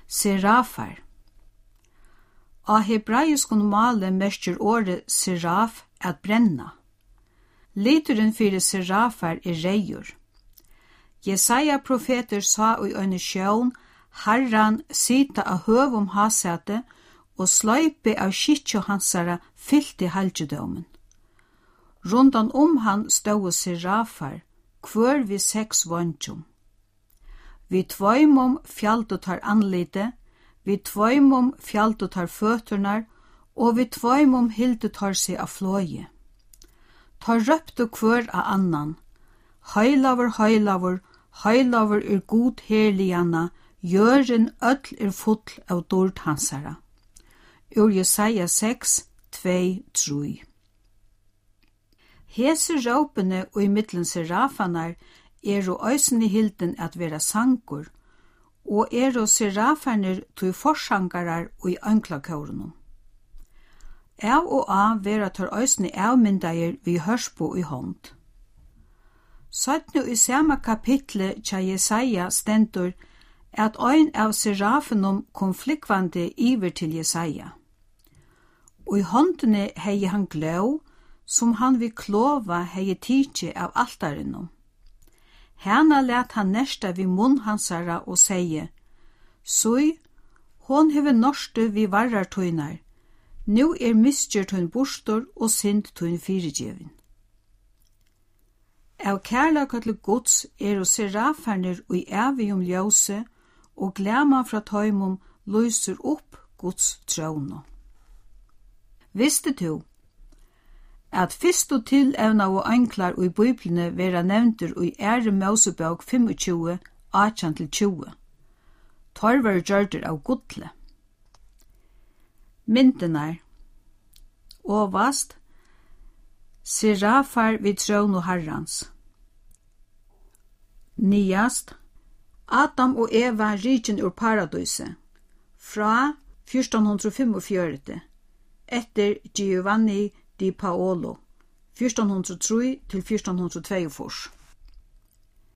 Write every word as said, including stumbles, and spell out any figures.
serafar. Av hebraiskun male merker året seraf at brenna. Lituren fyrir serafar er reiur. Jesaja profeter sa i øyne sjøen Herran sita av høvum hasete og sløype av skittjo hansara fyllt i halgjedømen. Rundan om han stod serafar, kvør vi seks vondjum. Vi tvoimum fjaldu tar anlite, vi tvoimum fjaldu tar føturnar, og vi tvoimum hildu tar seg av fløye. Tar røptu kvør av annan, høylaver, høylaver, høylaver er god herliganna, Jøren öll er full av dård hansara. Ur Jesaja seks, to, tre. Hese råpene og i middelen serafanar er og øysene hilden at vera sangur, og er og serafaner til forsangarar og i ønklakårene. Av og av vera tar øysene avmyndager vi hørspo i hånd. Søttene i samme kapitle tja Jesaja stendur at ein av serafenum kom flikvande iver til Jesaja. Og i håndene hei han gløv, som han vi klova hei tidsi av altarinum. Hena let han nesta vi munn hansara og seie, «Sui, hon hever norske vi varrar tøynar, nu er misgjør tøyn bostor og synd tøyn fyrirgjevin.» Av kærlaka til Guds er og seraferner og i evigum ljøse, og glema fra tøymum lyser opp Guds trøvno. Visste du at fyrst og til evna og anklar og i Bibelene vera nevntur og i ære Mosebok tjúgu, átjan til tjúgu. Tar var gjørder av godle. Myndenar Ovast serafar vid trøvno Herrans. Niast Adam og Eva riken ur paradiset, fra fjorton fyrtiofem, etter Giovanni di Paolo, fjorton hundre og tre til fjorton hundre og två.